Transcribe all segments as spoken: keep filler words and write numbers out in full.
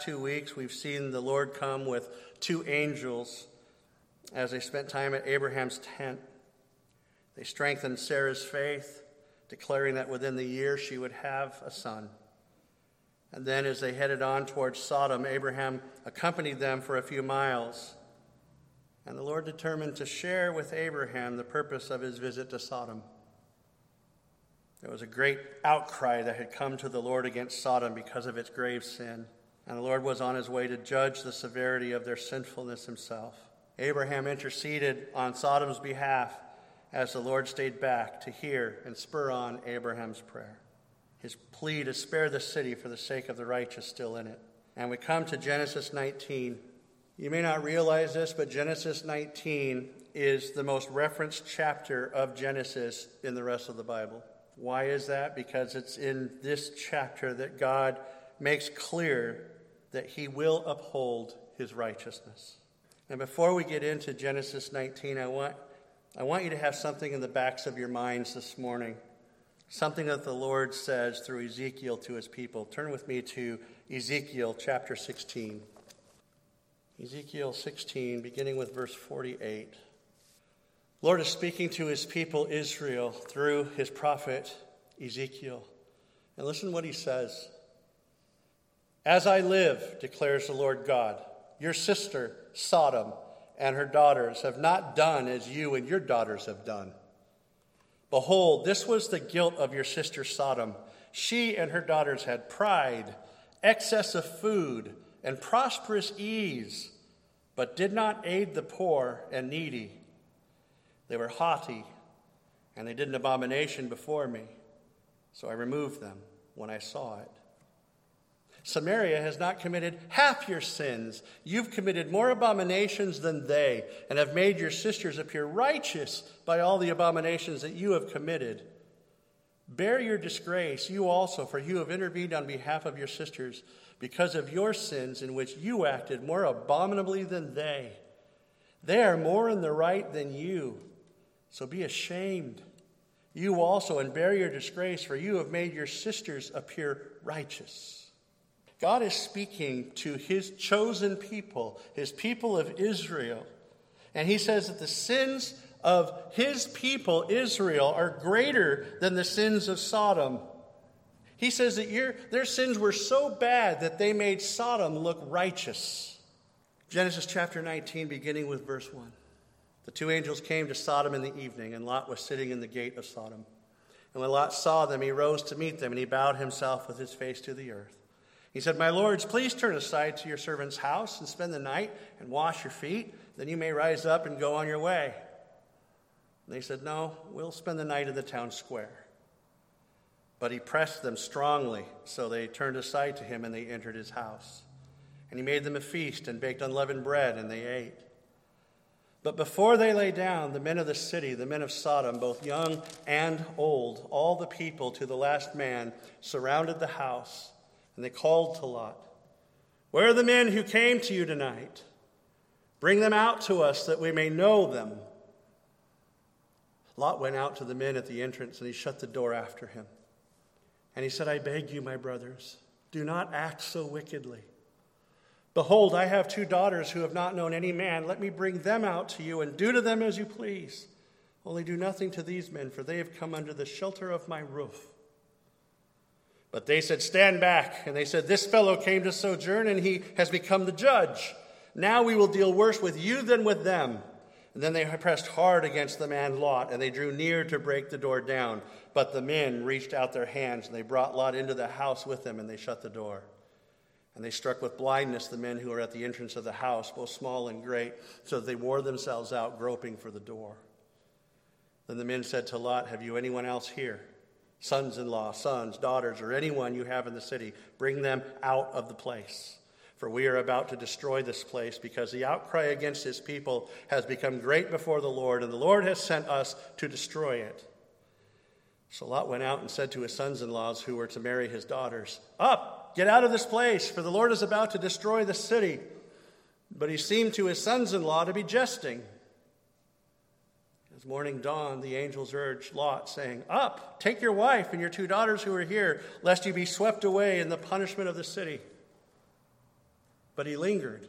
past two weeks, we've seen the Lord come with two angels as they spent time at Abraham's tent. They strengthened Sarah's faith, declaring that within the year she would have a son. And then as they headed on towards Sodom, Abraham accompanied them for a few miles. And the Lord determined to share with Abraham the purpose of his visit to Sodom. There was a great outcry that had come to the Lord against Sodom because of its grave sin. And the Lord was on his way to judge the severity of their sinfulness himself. Abraham interceded on Sodom's behalf as the Lord stayed back to hear and spur on Abraham's prayer. His plea to spare the city for the sake of the righteous still in it. And we come to Genesis nineteen. You may not realize this, but Genesis nineteen is the most referenced chapter of Genesis in the rest of the Bible. Why is that? Because it's in this chapter that God makes clear that he will uphold his righteousness. And before we get into Genesis nineteen, I want, I want you to have something in the backs of your minds this morning. Something that the Lord says through Ezekiel to his people. Turn with me to Ezekiel chapter sixteen. Ezekiel sixteen, beginning with verse forty-eight. The Lord is speaking to his people Israel through his prophet Ezekiel. And listen to what he says. As I live, declares the Lord God, your sister Sodom and her daughters have not done as you and your daughters have done. Behold, this was the guilt of your sister Sodom. She and her daughters had pride, excess of food, and prosperous ease, but did not aid the poor and needy. They were haughty, and they did an abomination before me, so I removed them when I saw it. Samaria has not committed half your sins. You've committed more abominations than they, and have made your sisters appear righteous by all the abominations that you have committed. Bear your disgrace, you also, for you have intervened on behalf of your sisters, because of your sins in which you acted more abominably than they. They are more in the right than you, so be ashamed. You also, and bear your disgrace, for you have made your sisters appear righteous. God is speaking to his chosen people, his people of Israel. And he says that the sins of his people, Israel, are greater than the sins of Sodom. He says that your, their sins were so bad that they made Sodom look righteous. Genesis chapter nineteen, beginning with verse one. The two angels came to Sodom in the evening, and Lot was sitting in the gate of Sodom. And when Lot saw them, he rose to meet them, and he bowed himself with his face to the earth. He said, my lords, please turn aside to your servant's house and spend the night and wash your feet. Then you may rise up and go on your way. And they said, no, we'll spend the night in the town square. But he pressed them strongly, so they turned aside to him and they entered his house. And he made them a feast and baked unleavened bread, and they ate. But before they lay down, the men of the city, the men of Sodom, both young and old, all the people to the last man, surrounded the house. And they called to Lot, where are the men who came to you tonight? Bring them out to us that we may know them. Lot went out to the men at the entrance, and he shut the door after him. And he said, I beg you, my brothers, do not act so wickedly. Behold, I have two daughters who have not known any man. Let me bring them out to you, and do to them as you please. Only do nothing to these men, for they have come under the shelter of my roof. But they said, stand back. And they said, this fellow came to sojourn, and he has become the judge. Now we will deal worse with you than with them. And then they pressed hard against the man Lot, and they drew near to break the door down. But the men reached out their hands, and they brought Lot into the house with them, and they shut the door. And they struck with blindness the men who were at the entrance of the house, both small and great, so that they wore themselves out, groping for the door. Then the men said to Lot, have you anyone else here? Sons-in-law, sons, daughters, or anyone you have in the city, bring them out of the place. For we are about to destroy this place, because the outcry against his people has become great before the Lord, and the Lord has sent us to destroy it. So Lot went out and said to his sons-in-laws who were to marry his daughters, up, get out of this place, for the Lord is about to destroy the city. But he seemed to his sons-in-law to be jesting. As morning dawned, the angels urged Lot, saying, up, take your wife and your two daughters who are here, lest you be swept away in the punishment of the city. but he lingered.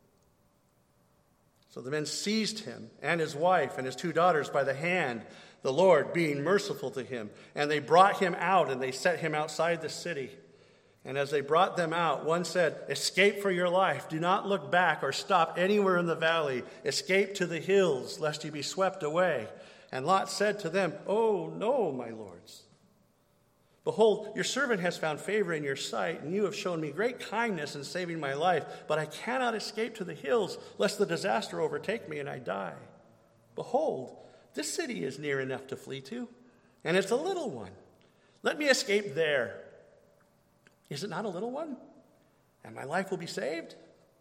So the men seized him and his wife and his two daughters by the hand, the Lord being merciful to him. And they brought him out, and they set him outside the city. And as they brought them out, one said, "Escape for your life. Do not look back or stop anywhere in the valley. Escape to the hills, lest you be swept away." And Lot said to them, "Oh, no, my lords. Behold, your servant has found favor in your sight, and you have shown me great kindness in saving my life. But I cannot escape to the hills, lest the disaster overtake me and I die. Behold, this city is near enough to flee to, and it's a little one. Let me escape there. Is it not a little one? And my life will be saved?"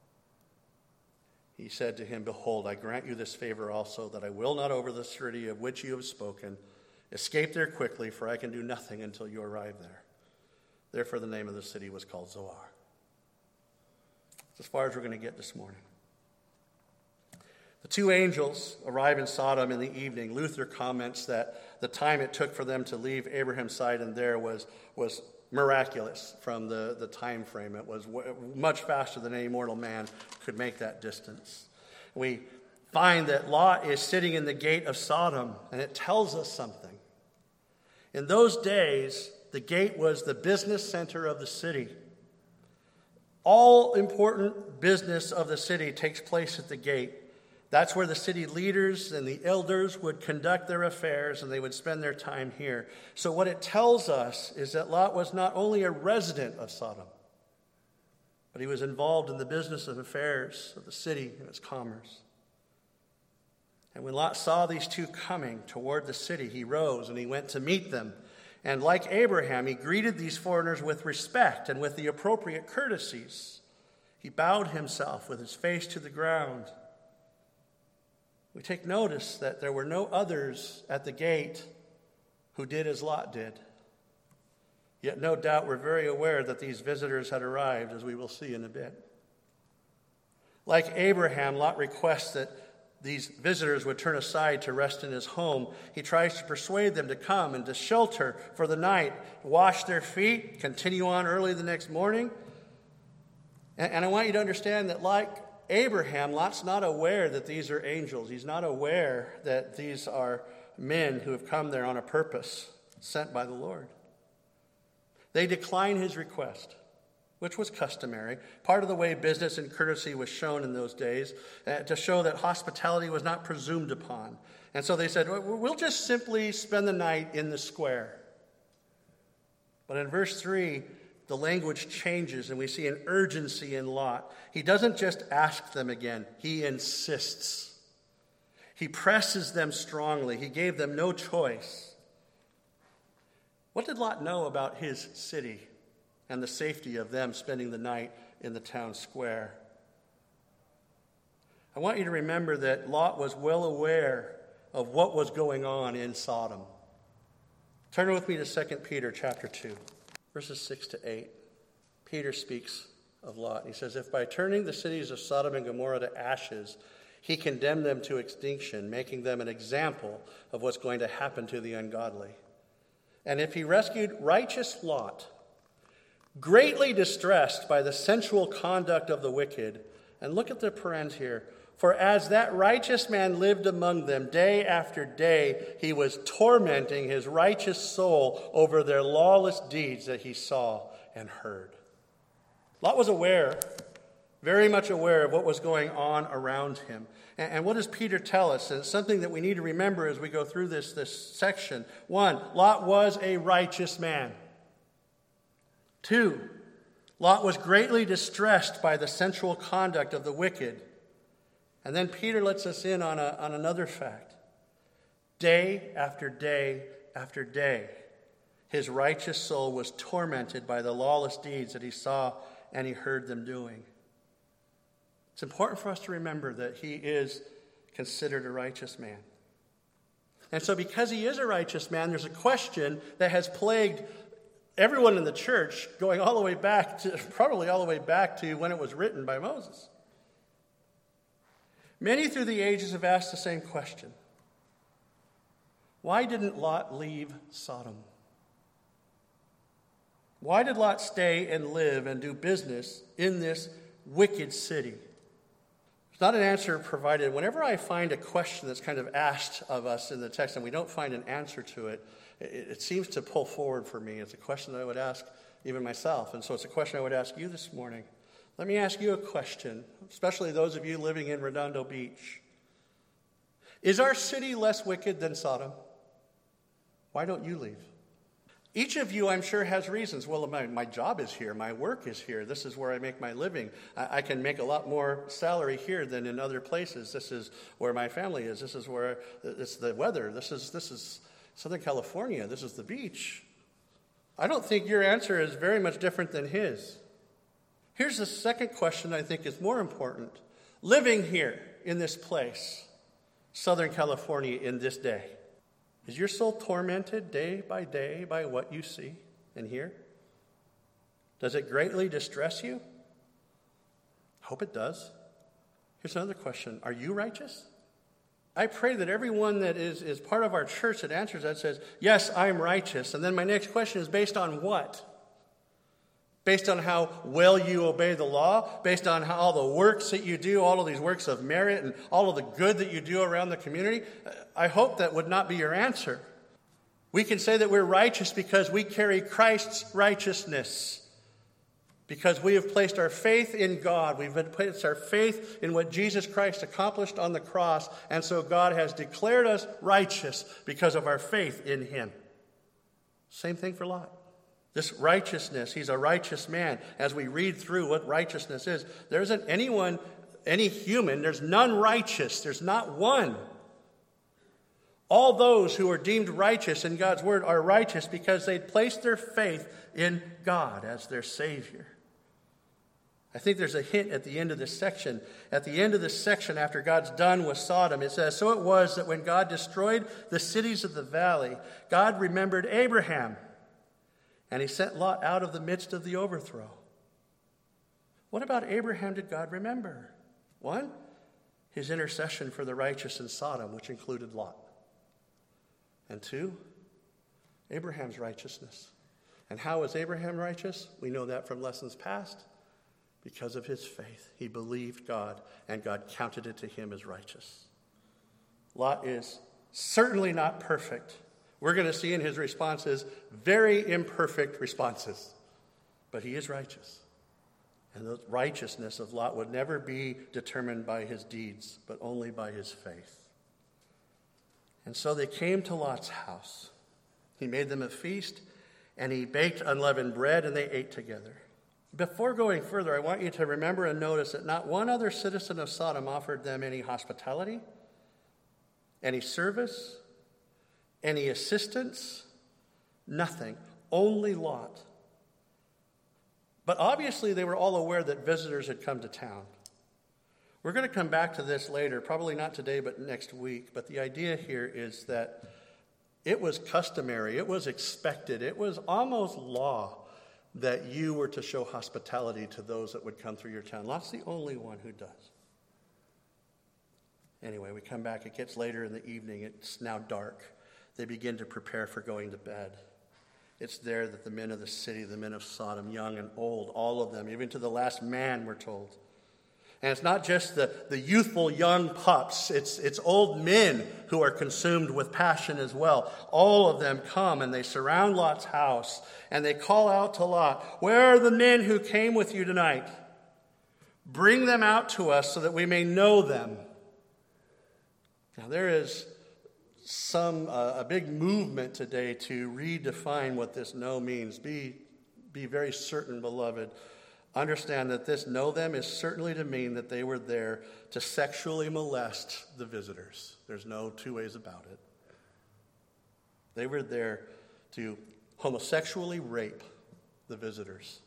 He said to him, "Behold, I grant you this favor also, that I will not over the city of which you have spoken. Escape there quickly, for I can do nothing until you arrive there." Therefore, the name of the city was called Zoar. That's as far as we're going to get this morning. The two angels arrive in Sodom in the evening. Luther comments that the time it took for them to leave Abraham's side and there was, was miraculous from the, the time frame. It was w- much faster than any mortal man could make that distance. We find that Lot is sitting in the gate of Sodom, and it tells us something. In those days, the gate was the business center of the city. All important business of the city takes place at the gate. That's where the city leaders and the elders would conduct their affairs, and they would spend their time here. So what it tells us is that Lot was not only a resident of Sodom, but he was involved in the business of affairs of the city and its commerce. And when Lot saw these two coming toward the city, he rose and he went to meet them. And like Abraham, he greeted these foreigners with respect and with the appropriate courtesies. He bowed himself with his face to the ground. We take notice that there were no others at the gate who did as Lot did. Yet no doubt we're very aware that these visitors had arrived, as we will see in a bit. Like Abraham, Lot requests that these visitors would turn aside to rest in his home. He tries to persuade them to come and to shelter for the night, wash their feet, continue on early the next morning. And, and I want you to understand that like Abraham, Lot's not aware that these are angels. He's not aware that these are men who have come there on a purpose, sent by the Lord. They decline his request, which was customary, part of the way business and courtesy was shown in those days, uh, to show that hospitality was not presumed upon. And so they said, we'll just simply spend the night in the square. But in verse three, the language changes, and we see an urgency in Lot. He doesn't just ask them again, he insists. He presses them strongly. He gave them no choice. What did Lot know about his city and the safety of them spending the night in the town square? I want you to remember that Lot was well aware of what was going on in Sodom. Turn with me to Second Peter chapter two, verses six to eight. Peter speaks of Lot. He says, "If by turning the cities of Sodom and Gomorrah to ashes, he condemned them to extinction, making them an example of what's going to happen to the ungodly. And if he rescued righteous Lot, greatly distressed by the sensual conduct of the wicked," and look at the parens here, "for as that righteous man lived among them day after day, he was tormenting his righteous soul over their lawless deeds that he saw and heard." Lot was aware, very much aware of what was going on around him. And, and what does Peter tell us? And it's something that we need to remember as we go through this, this section. One, Lot was a righteous man. Two, Lot was greatly distressed by the sensual conduct of the wicked. And then Peter lets us in on, a, on another fact. Day after day after day, his righteous soul was tormented by the lawless deeds that he saw and he heard them doing. It's important for us to remember that he is considered a righteous man. And so because he is a righteous man, there's a question that has plagued everyone in the church going all the way back to, probably all the way back to when it was written by Moses. Many through the ages have asked the same question. Why didn't Lot leave Sodom? Why did Lot stay and live and do business in this wicked city. It's not an answer provided. Whenever I find a question that's kind of asked of us in the text and we don't find an answer to it, it, it seems to pull forward for me. It's a question that I would ask even myself. And so it's a question I would ask you this morning. Let me ask you a question, especially those of you living in Redondo Beach. Is our city less wicked than Sodom? Why don't you leave? Each of you, I'm sure, has reasons. Well, my, my job is here. My work is here. This is where I make my living. I, I can make a lot more salary here than in other places. This is where my family is. This is where it's the weather. This is this is Southern California. This is the beach. I don't think your answer is very much different than his. Here's the second question I think is more important. Living here in this place, Southern California, in this day, is your soul tormented day by day by what you see and hear? Does it greatly distress you? I hope it does. Here's another question. Are you righteous? I pray that everyone that is, is part of our church that answers that says, yes, I'm righteous. And then my next question is based on what? Based on how well you obey the law, based on how all the works that you do, all of these works of merit and all of the good that you do around the community. I hope that would not be your answer. We can say that we're righteous because we carry Christ's righteousness, because we have placed our faith in God. We've placed our faith in what Jesus Christ accomplished on the cross, and so God has declared us righteous because of our faith in him. Same thing for Lot. This righteousness, he's a righteous man. As we read through what righteousness is, there isn't anyone, any human, there's none righteous. There's not one. All those who are deemed righteous in God's word are righteous because they'd placed their faith in God as their Savior. I think there's a hint at the end of this section. At the end of this section, after God's done with Sodom, it says, so it was that when God destroyed the cities of the valley, God remembered Abraham, and he sent Lot out of the midst of the overthrow. What about Abraham did God remember? One, his intercession for the righteous in Sodom, which included Lot. And two, Abraham's righteousness. And how was Abraham righteous? We know that from lessons past. Because of his faith. He believed God, and God counted it to him as righteous. Lot is certainly not perfect. We're going to see in his responses very imperfect responses. But he is righteous. And the righteousness of Lot would never be determined by his deeds, but only by his faith. And so they came to Lot's house. He made them a feast, and he baked unleavened bread, and they ate together. Before going further, I want you to remember and notice that not one other citizen of Sodom offered them any hospitality, any service, any assistance, nothing. Only Lot. But obviously they were all aware that visitors had come to town. We're going to come back to this later, probably not today but next week. But the idea here is that it was customary, it was expected, it was almost law that you were to show hospitality to those that would come through your town. Lot's the only one who does. Anyway, we come back. It gets later in the evening. It's now dark. They begin to prepare for going to bed. It's there that the men of the city, the men of Sodom, young and old, all of them, even to the last man, we're told. And it's not just the, the youthful young pups. It's, it's old men who are consumed with passion as well. All of them come and they surround Lot's house and they call out to Lot, "Where are the men who came with you tonight? Bring them out to us so that we may know them." Now there is some uh, a big movement today to redefine what this "know" means. Be, be very certain, beloved. Understand that this "know them" is certainly to mean that they were there to sexually molest the visitors. There's no two ways about it. They were there to homosexually rape the visitors.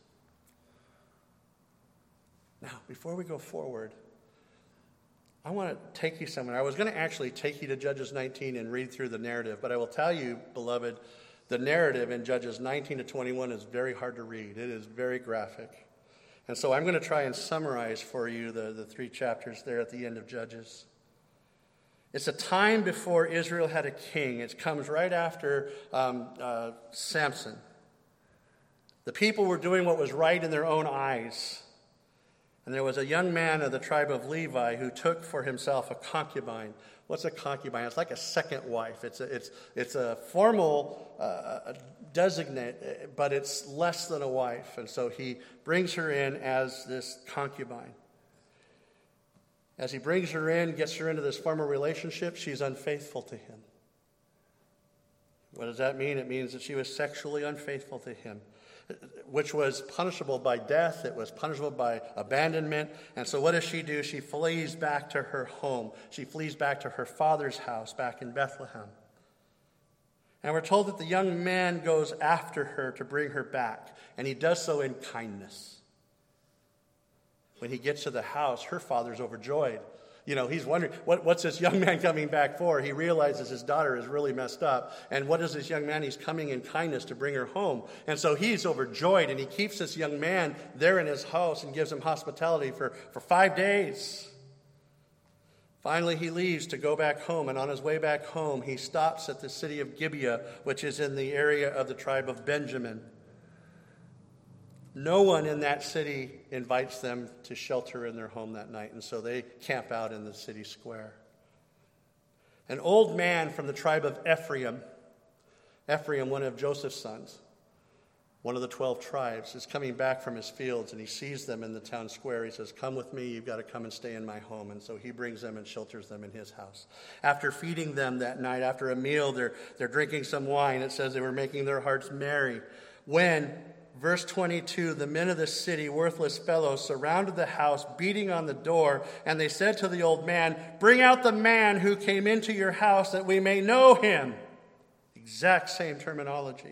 Now, before we go forward, I want to take you somewhere. I was going to actually take you to Judges nineteen and read through the narrative, but I will tell you, beloved, the narrative in Judges nineteen to twenty-one is very hard to read. It is very graphic. And so I'm going to try and summarize for you the, the three chapters there at the end of Judges. It's a time before Israel had a king. It comes right after um, uh, Samson. The people were doing what was right in their own eyes. And there was a young man of the tribe of Levi who took for himself a concubine. What's a concubine? It's like a second wife. It's a, it's, it's a formal uh, designate, but it's less than a wife. And so he brings her in as this concubine. As he brings her in, gets her into this formal relationship, she's unfaithful to him. What does that mean? It means that she was sexually unfaithful to him, which was punishable by death. It was punishable by abandonment. And so what does she do? She flees back to her home. She flees back to her father's house back in Bethlehem. And we're told that the young man goes after her to bring her back, and he does so in kindness. When he gets to the house, her father's overjoyed. You know, he's wondering, what, what's this young man coming back for? He realizes his daughter is really messed up. And what is this young man? He's coming in kindness to bring her home. And so he's overjoyed, and he keeps this young man there in his house and gives him hospitality for, for five days. Finally, he leaves to go back home, and on his way back home, he stops at the city of Gibeah, which is in the area of the tribe of Benjamin. No one in that city invites them to shelter in their home that night, and so they camp out in the city square. An old man from the tribe of Ephraim, Ephraim, one of Joseph's sons, one of the twelve tribes, is coming back from his fields, and he sees them in the town square. He says, "Come with me, you've got to come and stay in my home." And so he brings them and shelters them in his house. After feeding them that night, after a meal, they're, they're drinking some wine. It says they were making their hearts merry. When Verse twenty-two, the men of the city, worthless fellows, surrounded the house, beating on the door, and they said to the old man, "Bring out the man who came into your house that we may know him." Exact same terminology.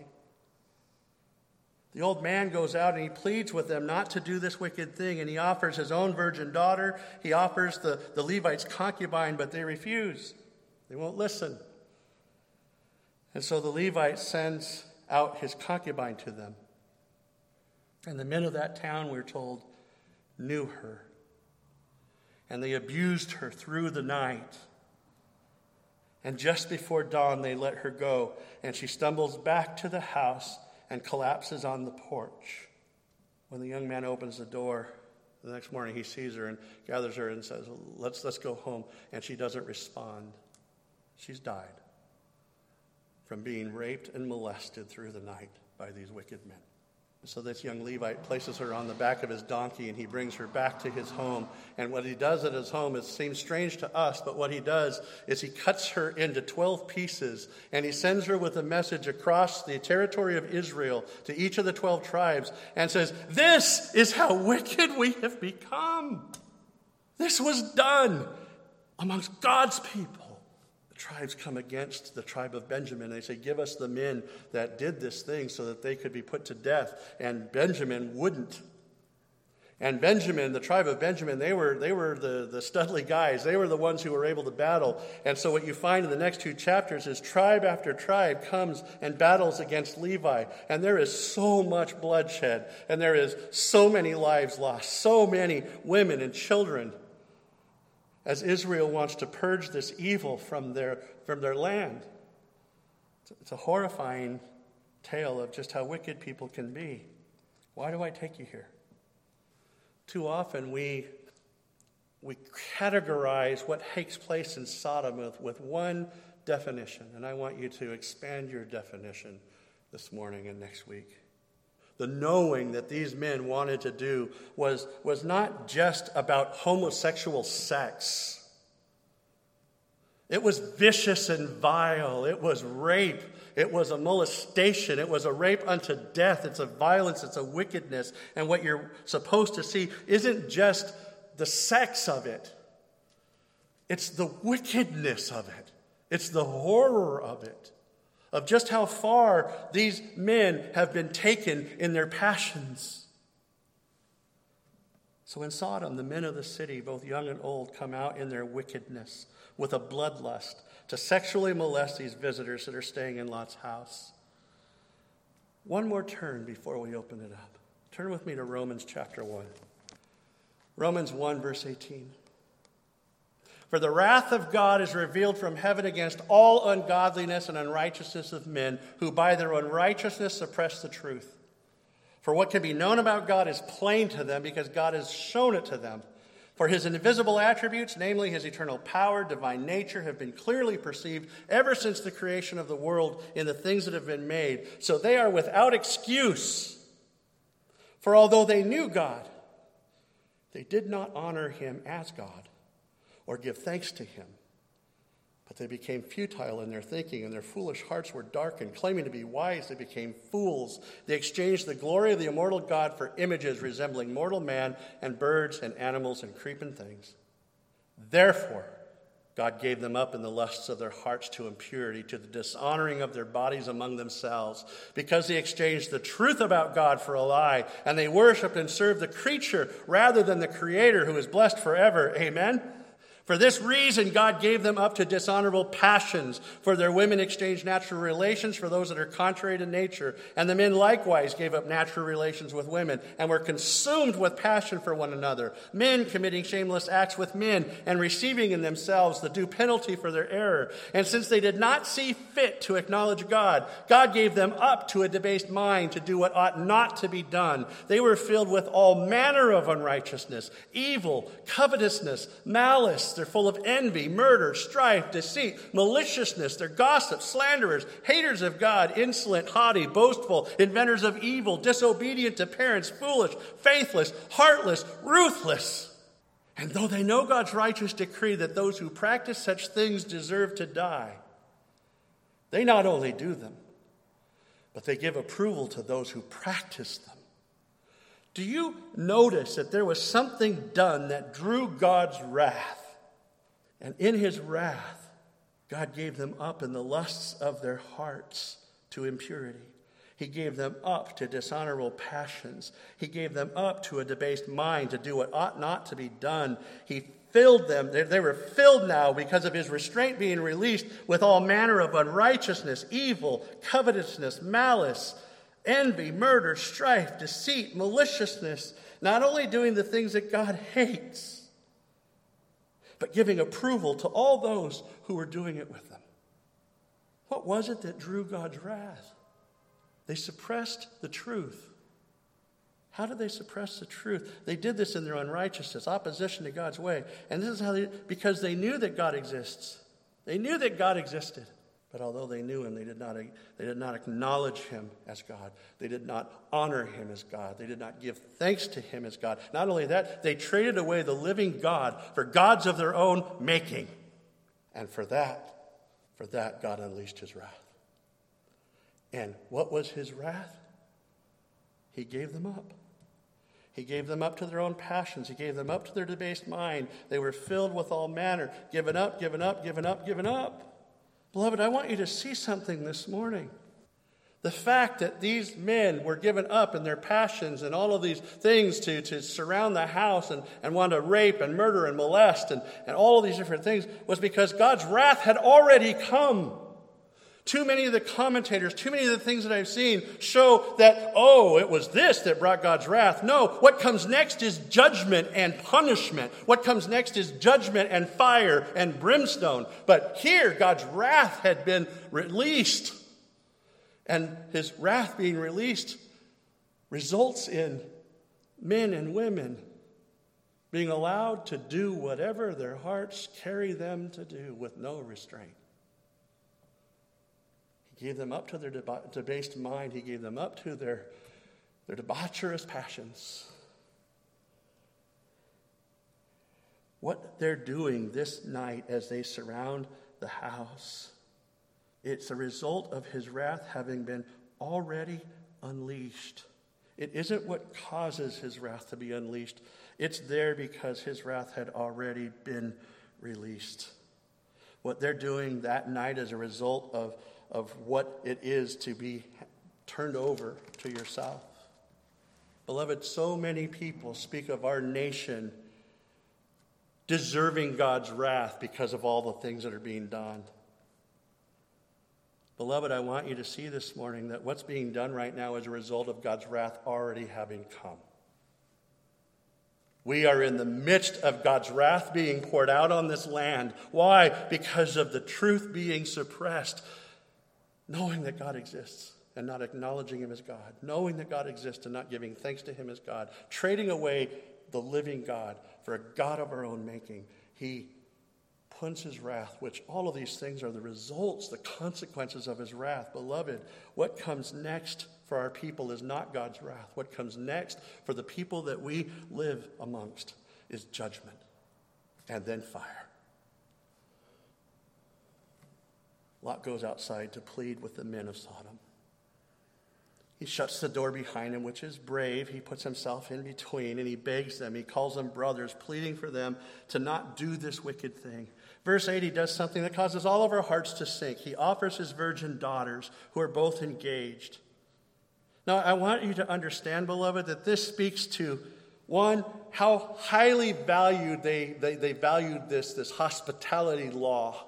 The old man goes out and he pleads with them not to do this wicked thing, and he offers his own virgin daughter. He offers the, the Levites' concubine, but they refuse. They won't listen. And so the Levite sends out his concubine to them. And the men of that town, we're told, knew her. And they abused her through the night. And just before dawn, they let her go. And she stumbles back to the house and collapses on the porch. When the young man opens the door, the next morning he sees her and gathers her and says, let's, let's go home. And she doesn't respond. She's died from being raped and molested through the night by these wicked men. So this young Levite places her on the back of his donkey, and he brings her back to his home. And what he does at his home, it seems strange to us, but what he does is he cuts her into twelve pieces, and he sends her with a message across the territory of Israel to each of the twelve tribes and says, "This is how wicked we have become. This was done amongst God's people." Tribes come against the tribe of Benjamin. They say, "Give us the men that did this thing so that they could be put to death." And Benjamin wouldn't. And Benjamin, the tribe of Benjamin, they were they were the, the studly guys. They were the ones who were able to battle. And so what you find in the next two chapters is tribe after tribe comes and battles against Levi. And there is so much bloodshed. And there is so many lives lost. So many women and children, as Israel wants to purge this evil from their, from their land. It's a horrifying tale of just how wicked people can be. Why do I take you here? Too often we, we categorize what takes place in Sodom with, with one definition, and I want you to expand your definition this morning and next week. The knowing that these men wanted to do was, was not just about homosexual sex. It was vicious and vile. It was rape. It was a molestation. It was a rape unto death. It's a violence. It's a wickedness. And what you're supposed to see isn't just the sex of it. It's the wickedness of it. It's the horror of it. Of just how far these men have been taken in their passions. So in Sodom, the men of the city, both young and old, come out in their wickedness with a bloodlust to sexually molest these visitors that are staying in Lot's house. One more turn before we open it up. Turn with me to Romans chapter one. Romans one, verse eighteen. "For the wrath of God is revealed from heaven against all ungodliness and unrighteousness of men, who by their unrighteousness suppress the truth. For what can be known about God is plain to them because God has shown it to them. For his invisible attributes, namely his eternal power, divine nature, have been clearly perceived ever since the creation of the world in the things that have been made. So they are without excuse. For although they knew God, they did not honor him as God or give thanks to him. But they became futile in their thinking, and their foolish hearts were darkened. Claiming to be wise, they became fools. They exchanged the glory of the immortal God for images resembling mortal man and birds and animals and creeping things. Therefore, God gave them up in the lusts of their hearts to impurity, to the dishonoring of their bodies among themselves, because they exchanged the truth about God for a lie, and they worshiped and served the creature rather than the Creator, who is blessed forever. Amen. For this reason, God gave them up to dishonorable passions. For their women exchanged natural relations for those that are contrary to nature. And the men likewise gave up natural relations with women and were consumed with passion for one another. Men committing shameless acts with men and receiving in themselves the due penalty for their error. And since they did not see fit to acknowledge God, God gave them up to a debased mind to do what ought not to be done. They were filled with all manner of unrighteousness, evil, covetousness, malice. They're full of envy, murder, strife, deceit, maliciousness. They're gossips, slanderers, haters of God, insolent, haughty, boastful, inventors of evil, disobedient to parents, foolish, faithless, heartless, ruthless. And though they know God's righteous decree that those who practice such things deserve to die, they not only do them, but they give approval to those who practice them. Do you notice that there was something done that drew God's wrath? And in his wrath, God gave them up in the lusts of their hearts to impurity. He gave them up to dishonorable passions. He gave them up to a debased mind to do what ought not to be done. He filled them. They, they were filled now because of his restraint being released with all manner of unrighteousness, evil, covetousness, malice, envy, murder, strife, deceit, maliciousness. Not only doing the things that God hates, but giving approval to all those who were doing it with them. What was it that drew God's wrath? They suppressed the truth. How did they suppress the truth? They did this in their unrighteousness, opposition to God's way. And this is how they, because they knew that God exists. They knew that God existed. But although they knew him, they did not, they did not acknowledge him as God. They did not honor him as God. They did not give thanks to him as God. Not only that, they traded away the living God for gods of their own making. And for that, for that, God unleashed his wrath. And what was his wrath? He gave them up. He gave them up to their own passions. He gave them up to their debased mind. They were filled with all manner, given up, given up, given up, given up. Beloved, I want you to see something this morning. The fact that these men were given up in their passions and all of these things to, to surround the house and, and want to rape and murder and molest and, and all of these different things was because God's wrath had already come. Too many of the commentators, too many of the things that I've seen show that, oh, it was this that brought God's wrath. No, what comes next is judgment and punishment. What comes next is judgment and fire and brimstone. But here, God's wrath had been released. And his wrath being released results in men and women being allowed to do whatever their hearts carry them to do with no restraint. He gave them up to their deba- debased mind. He gave them up to their, their debaucherous passions. What they're doing this night as they surround the house, it's a result of his wrath having been already unleashed. It isn't what causes his wrath to be unleashed. It's there because his wrath had already been released. What they're doing that night is a result of of what it is to be turned over to yourself. Beloved, so many people speak of our nation deserving God's wrath because of all the things that are being done. Beloved, I want you to see this morning that what's being done right now is a result of God's wrath already having come. We are in the midst of God's wrath being poured out on this land. Why? Because of the truth being suppressed. Knowing that God exists and not acknowledging him as God, knowing that God exists and not giving thanks to him as God, trading away the living God for a God of our own making, he puts his wrath, which all of these things are the results, the consequences of his wrath. Beloved, what comes next for our people is not God's wrath. What comes next for the people that we live amongst is judgment and then fire. Lot goes outside to plead with the men of Sodom. He shuts the door behind him, which is brave. He puts himself in between, and he begs them. He calls them brothers, pleading for them to not do this wicked thing. Verse eight, he does something that causes all of our hearts to sink. He offers his virgin daughters, who are both engaged. Now, I want you to understand, beloved, that this speaks to, one, how highly valued they, they, they valued this, this hospitality law.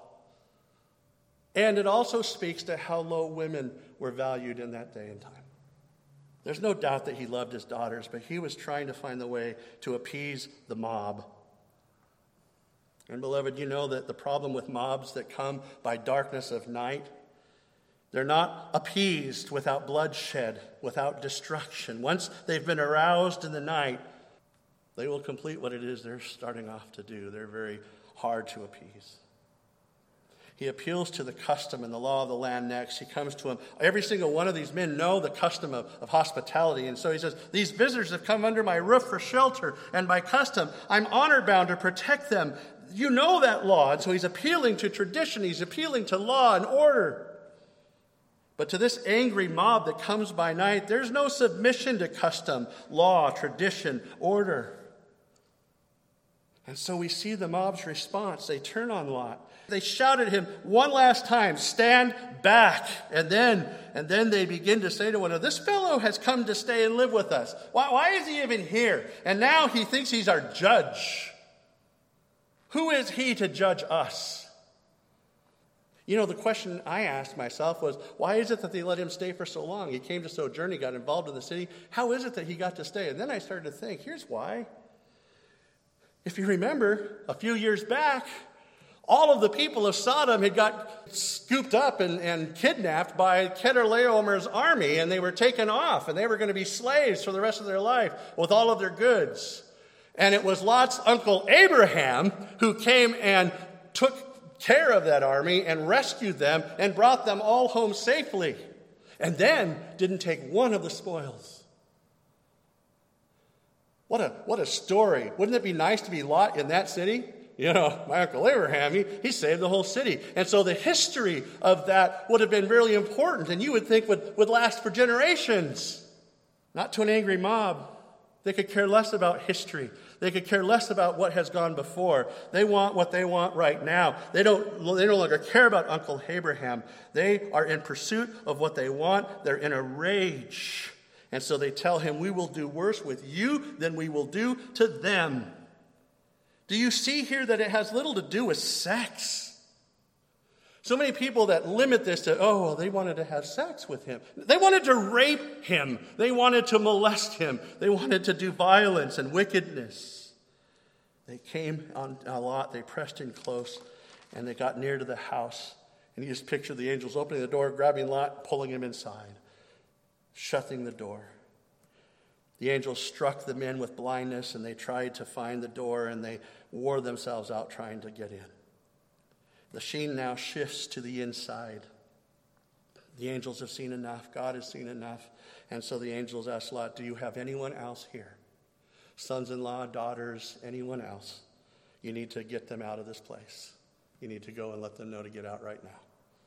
And it also speaks to how low women were valued in that day and time. There's no doubt that he loved his daughters, but he was trying to find the way to appease the mob. And beloved, you know that the problem with mobs that come by darkness of night, they're not appeased without bloodshed, without destruction. Once they've been aroused in the night, they will complete what it is they're starting off to do. They're very hard to appease. He appeals to the custom and the law of the land next. He comes to him. Every single one of these men know the custom of, of hospitality. And so he says, these visitors have come under my roof for shelter, and by custom, I'm honor bound to protect them. You know that law. And so he's appealing to tradition. He's appealing to law and order. But to this angry mob that comes by night, there's no submission to custom, law, tradition, order. And so we see the mob's response. They turn on Lot. They shout at him one last time, stand back. And then, and then they begin to say to one another, this fellow has come to stay and live with us. Why, why is he even here? And now he thinks he's our judge. Who is he to judge us? You know, the question I asked myself was, why is it that they let him stay for so long? He came to sojourn, he got involved in the city. How is it that he got to stay? And then I started to think, here's why. If you remember, a few years back, all of the people of Sodom had got scooped up and, and kidnapped by Chedorlaomer's army, and they were taken off, and they were going to be slaves for the rest of their life with all of their goods. And it was Lot's uncle Abraham who came and took care of that army and rescued them and brought them all home safely, and then didn't take one of the spoils. What a, what a story. Wouldn't it be nice to be Lot in that city? You know, my Uncle Abraham, he, he saved the whole city. And so the history of that would have been really important, and you would think would, would last for generations. Not to an angry mob. They could care less about history. They could care less about what has gone before. They want what they want right now. They don't, they no longer care about Uncle Abraham. They are in pursuit of what they want. They're in a rage. And so they tell him, we will do worse with you than we will do to them. Do you see here that it has little to do with sex? So many people that limit this to, oh, well, they wanted to have sex with him. They wanted to rape him. They wanted to molest him. They wanted to do violence and wickedness. They came on a lot. They pressed in close, and they got near to the house. And you just picture the angels opening the door, grabbing Lot, pulling him inside, shutting the door. The angels struck the men with blindness, and they tried to find the door, and they wore themselves out trying to get in. The sheen now shifts to the inside. The angels have seen enough. God has seen enough. And so the angels ask Lot, do you have anyone else here? Sons-in-law, daughters, anyone else? You need to get them out of this place. You need to go and let them know to get out right now.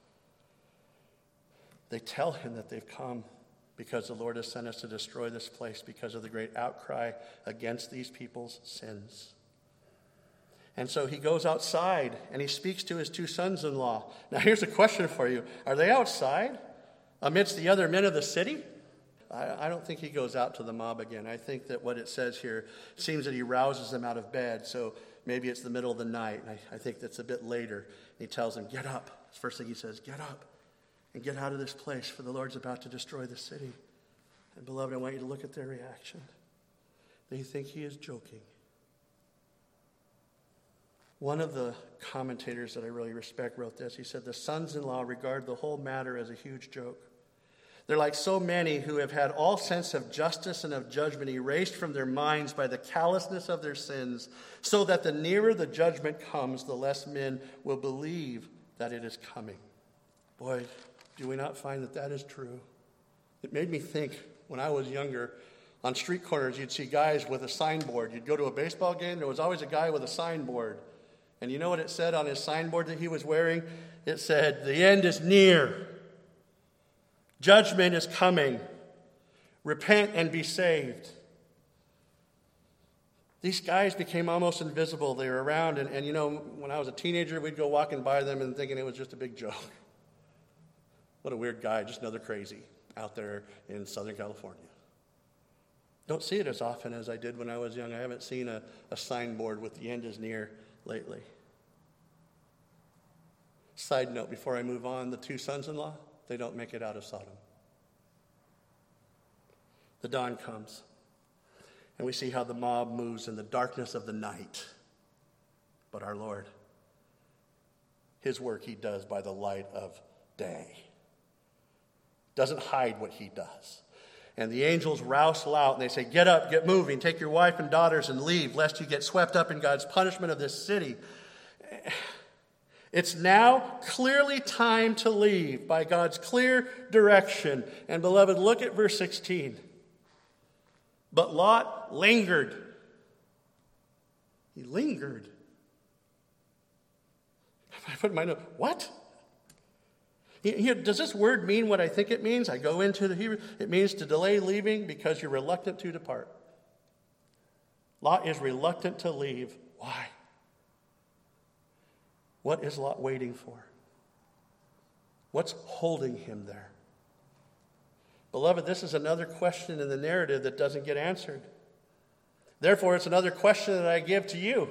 They tell him that they've come because the Lord has sent us to destroy this place because of the great outcry against these people's sins. And so he goes outside and he speaks to his two sons-in-law. Now here's a question for you. Are they outside amidst the other men of the city? I, I don't think he goes out to the mob again. I think that what it says here seems that he rouses them out of bed. So maybe it's the middle of the night. And I, I think that's a bit later. He tells them, get up. The first thing he says, get up and get out of this place, for the Lord's about to destroy the city. And beloved, I want you to look at their reaction. They think he is joking. One of the commentators that I really respect wrote this. He said, the sons-in-law regard the whole matter as a huge joke. They're like so many who have had all sense of justice and of judgment erased from their minds by the callousness of their sins, so that the nearer the judgment comes, the less men will believe that it is coming. Boy, do we not find that that is true? It made me think, when I was younger, on street corners you'd see guys with a signboard. You'd go to a baseball game, there was always a guy with a signboard. And you know what it said on his signboard that he was wearing? It said, "The end is near. Judgment is coming. Repent and be saved." These guys became almost invisible. They were around, and, and you know, when I was a teenager, we'd go walking by them and thinking it was just a big joke. What a weird guy, just another crazy out there in Southern California. Don't see it as often as I did when I was young. I haven't seen a, a signboard with "the end is near" lately. Side note, before I move on, the two sons-in-law, they don't make it out of Sodom. The dawn comes, and we see how the mob moves in the darkness of the night. But our Lord, his work he does by the light of day. Doesn't hide what he does. And the angels rouse out and they say, "Get up, get moving, take your wife and daughters and leave, lest you get swept up in God's punishment of this city." It's now clearly time to leave by God's clear direction. And beloved, look at verse sixteen. But Lot lingered. He lingered. I put in my note, what? Does this word mean what I think it means? I go into the Hebrew. It means to delay leaving because you're reluctant to depart. Lot is reluctant to leave. Why? What is Lot waiting for? What's holding him there? Beloved, this is another question in the narrative that doesn't get answered. Therefore, it's another question that I give to you.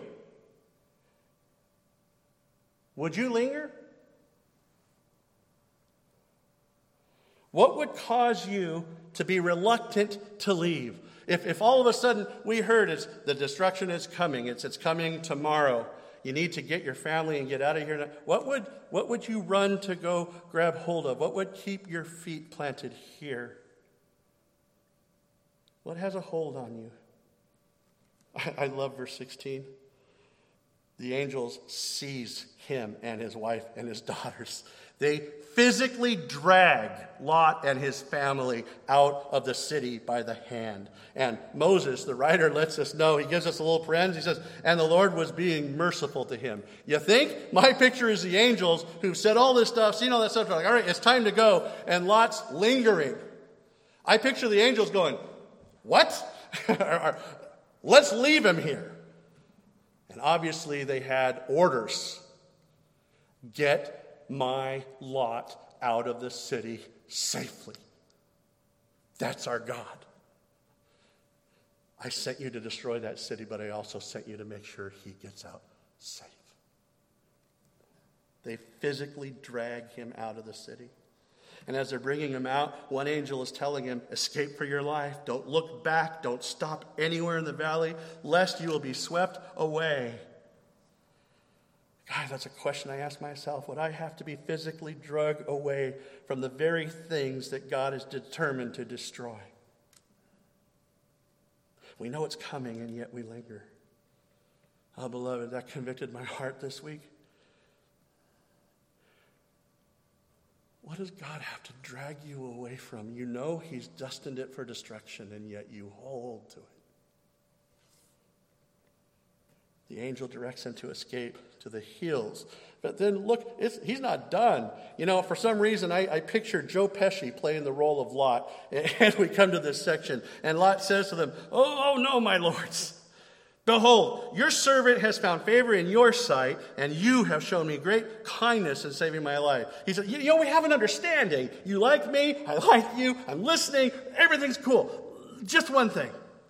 Would you linger? What would cause you to be reluctant to leave? If, if all of a sudden we heard it's, the destruction is coming, it's, it's coming tomorrow, you need to get your family and get out of here. What would, what would you run to go grab hold of? What would keep your feet planted here? What has a hold on you? I, I love verse sixteen. The angels seize him and his wife and his daughters. They physically drag Lot and his family out of the city by the hand. And Moses, the writer, lets us know, he gives us a little parenthesis, he says, and the Lord was being merciful to him. You think? My picture is the angels who've said all this stuff, seen all that stuff, like, all right, it's time to go, and Lot's lingering. I picture the angels going, what? Let's leave him here. And obviously they had orders. Get my Lot out of the city safely. That's our God. I sent you to destroy that city, but I also sent you to make sure he gets out safe. They physically drag him out of the city. And as they're bringing him out, one angel is telling him, escape for your life. Don't look back. Don't stop anywhere in the valley, lest you will be swept away. God, that's a question I ask myself. Would I have to be physically dragged away from the very things that God is determined to destroy? We know it's coming, and yet we linger. Oh, beloved, that convicted my heart this week. What does God have to drag you away from? You know he's destined it for destruction, and yet you hold to it. The angel directs him to escape to the hills. But then look, it's, he's not done. You know, for some reason, I, I picture Joe Pesci playing the role of Lot. And we come to this section, and Lot says to them, oh, oh no, my lords. Behold, your servant has found favor in your sight, and you have shown me great kindness in saving my life. He said, you know, we have an understanding. You like me, I like you, I'm listening, everything's cool. Just one thing.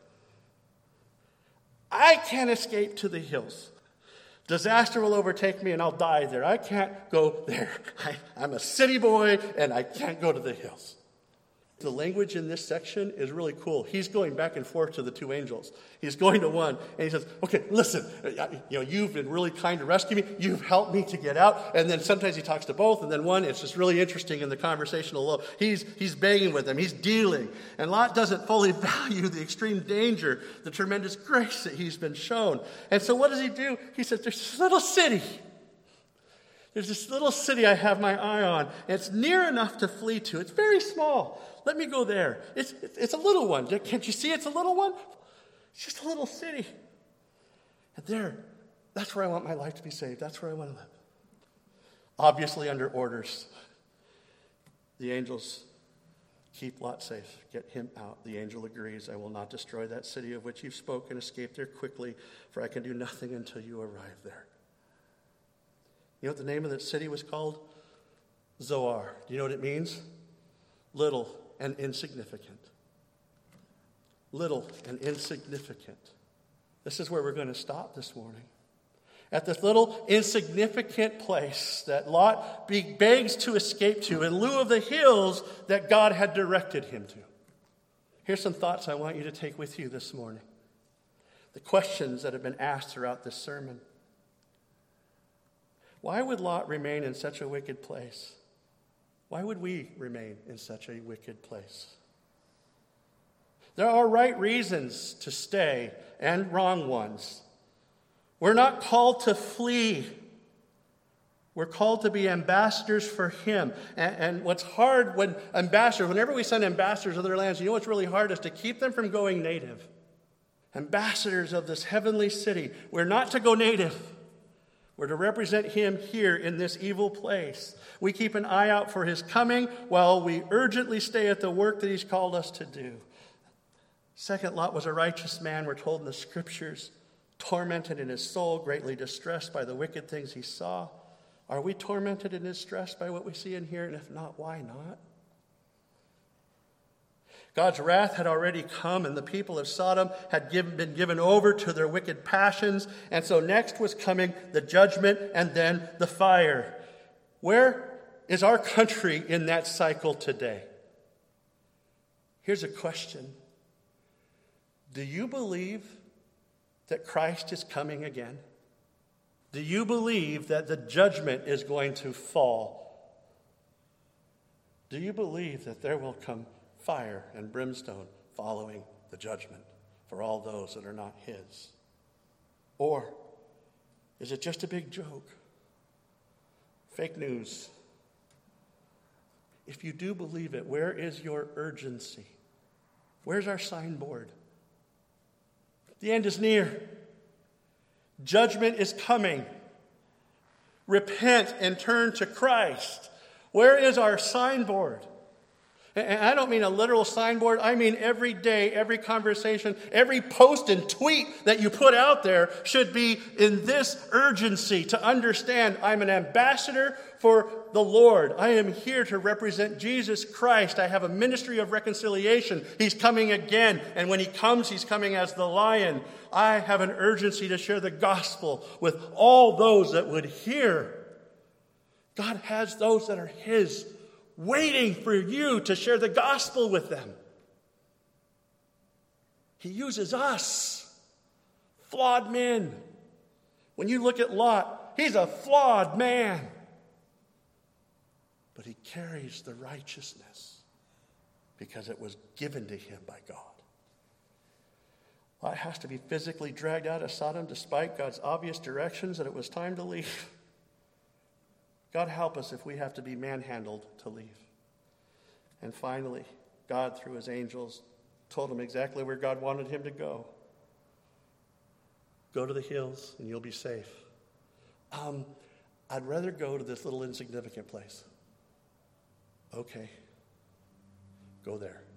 I can't escape to the hills. Disaster will overtake me and I'll die there. I can't go there. I, I'm a city boy and I can't go to the hills. The language in this section is really cool. He's going back and forth to the two angels. He's going to one, and he says, okay, listen, you know, you've been really kind to rescue me. You've helped me to get out. And then sometimes he talks to both, and then one, it's just really interesting in the conversational low. He's, he's begging with them. He's dealing. And Lot doesn't fully value the extreme danger, the tremendous grace that he's been shown. And so what does he do? He says, there's this little city. There's this little city I have my eye on. And it's near enough to flee to. It's very small. Let me go there. It's, it's a little one. Can't you see it's a little one? It's just a little city. And there, that's where I want my life to be saved. That's where I want to live. Obviously under orders. The angels keep Lot safe. Get him out. The angel agrees. I will not destroy that city of which you've spoken. Escape there quickly, for I can do nothing until you arrive there. You know what the name of that city was called? Zoar. Do you know what it means? Little and insignificant. Little and insignificant. This is where we're going to stop this morning. At this little insignificant place that Lot begs to escape to in lieu of the hills that God had directed him to. Here's some thoughts I want you to take with you this morning. The questions that have been asked throughout this sermon. Why would Lot remain in such a wicked place? Why would we remain in such a wicked place? There are right reasons to stay and wrong ones. We're not called to flee. We're called to be ambassadors for him. And, and what's hard when ambassadors, whenever we send ambassadors to other lands, you know what's really hard is to keep them from going native. Ambassadors of this heavenly city. We're not to go native. We're to represent him here in this evil place. We keep an eye out for his coming while we urgently stay at the work that he's called us to do. Second, Lot was a righteous man, we're told in the scriptures, tormented in his soul, greatly distressed by the wicked things he saw. Are we tormented and distressed by what we see in here? And if not, why not? God's wrath had already come, and the people of Sodom had given, been given over to their wicked passions. And so next was coming the judgment and then the fire. Where is our country in that cycle today? Here's a question. Do you believe that Christ is coming again? Do you believe that the judgment is going to fall? Do you believe that there will come fire and brimstone following the judgment for all those that are not his? Or is it just a big joke? Fake news? If you do believe it, where is your urgency? Where's our signboard? The end is near. Judgment is coming. Repent and turn to Christ. Where is our signboard? And I don't mean a literal signboard. I mean every day, every conversation, every post and tweet that you put out there should be in this urgency to understand I'm an ambassador for the Lord. I am here to represent Jesus Christ. I have a ministry of reconciliation. He's coming again. And when he comes, he's coming as the lion. I have an urgency to share the gospel with all those that would hear. God has those that are his, waiting for you to share the gospel with them. He uses us, flawed men. When you look at Lot, he's a flawed man. But he carries the righteousness because it was given to him by God. Lot has to be physically dragged out of Sodom despite God's obvious directions that it was time to leave. God help us if we have to be manhandled to leave. And finally, God, through his angels, told him exactly where God wanted him to go. Go to the hills and you'll be safe. Um, I'd rather go to this little insignificant place. Okay, go there.